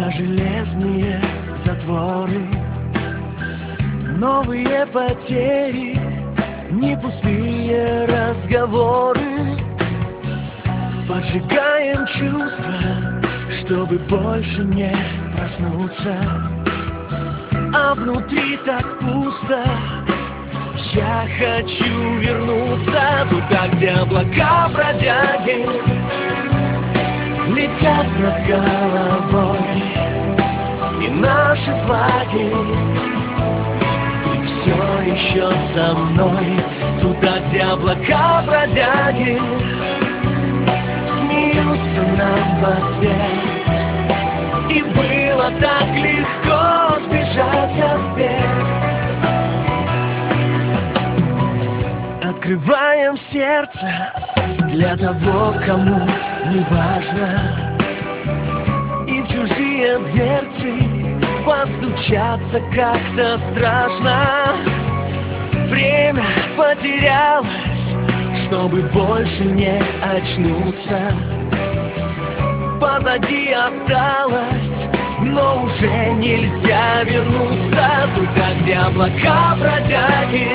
За железные затворы, новые потери, не пустые разговоры. Поджигаем чувства, чтобы больше не проснуться. А внутри так пусто, я хочу вернуться туда, где облака бродяги летят над головой, и наши флаги. Ты все еще со мной, туда, где облака бродяги смеются нам в ответ. И было так легко сбежать опять. Открываем сердце для того, кому не важно, и в чужие дверцы постучаться как-то страшно. Время потерялось, чтобы больше не очнуться. Позади осталось, но уже нельзя вернуться туда, где облака бродяги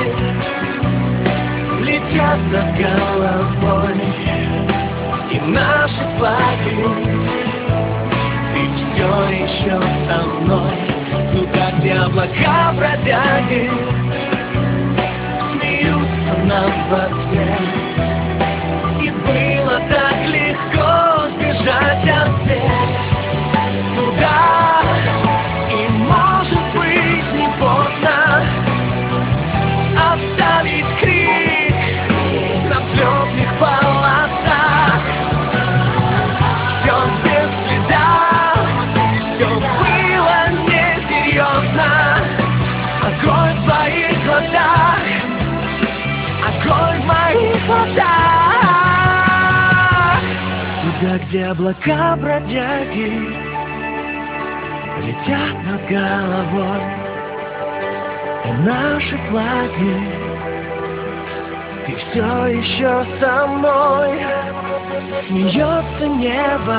летят над головой, и наши флаги. Ты все еще со мной, туда, где облака бродяги смеются нам в ответ. И было так легко сбежать опять туда. И может быть не поздно оставить крик на взлетных полосах. Все без следа, все было несерьезно. Огонь в твоих глазах, огонь в моих глазах. Туда, где облака бродяги летят над головой, и наши флаги. Ты все еще со мной, смеется небо,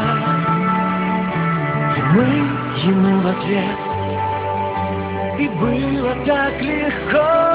и мы ему в ответ. И было так легко